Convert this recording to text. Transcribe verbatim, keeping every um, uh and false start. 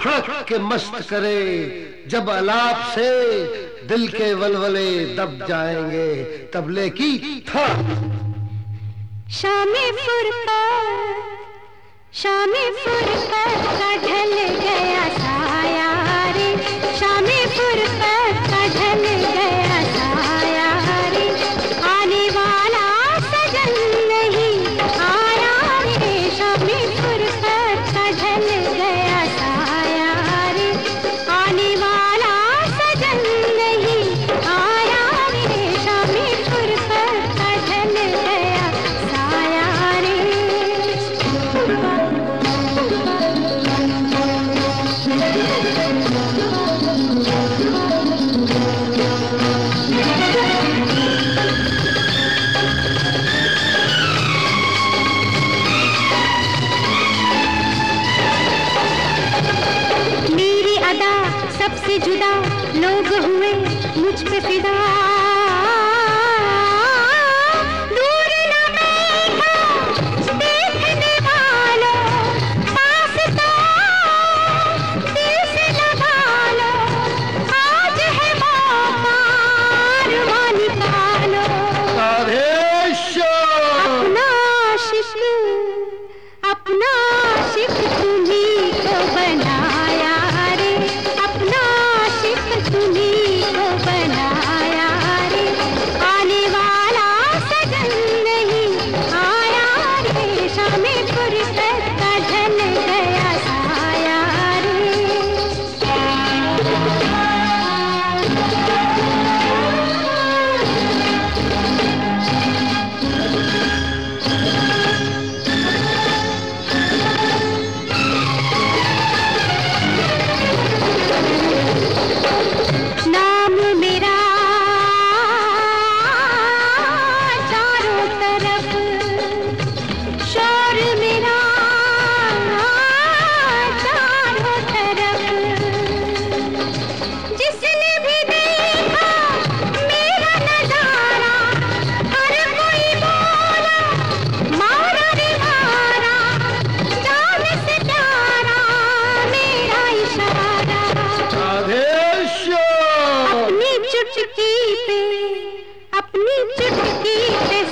फड़क के मस्त करे, जब अलाप से दिल के वलवले दब जाएंगे, तबले की था शामे फुरकत, शामे फुरकत का ढल गया साया रे, शामे फुरकत का ढल गया साया रे, आने वाला सजन नहीं आया रे, शामे फुरकत का ढल गया साया रे, आने वाला सजन नहीं आया रे, शामे फुरकत का ढल गया साया रे। मेरी अदा सबसे जुदा, लोग हुए मुझ पे फिदा, दूर न बैठो देखने वालों, पास तो दिल से लगा लो, आज है मौका अरमां निकालो, अपना आशिक, अपना आशिक तुम्हीं को बनाया रे, अपना आशिक तुम्हीं को बनाया रे, आने वाला सजन नहीं आया रे, शामे फुरसत का ढल गया साया रे। नाम मेरा चारों तरफ, शोर मेरा चारों तरफ, जिसने भी देखा मेरा नजारा, हर कोई बोला मारा रे मारा, जान से प्यारा मेरा इशारा, अपनी चुटकी पे, अपनी चुटकी पे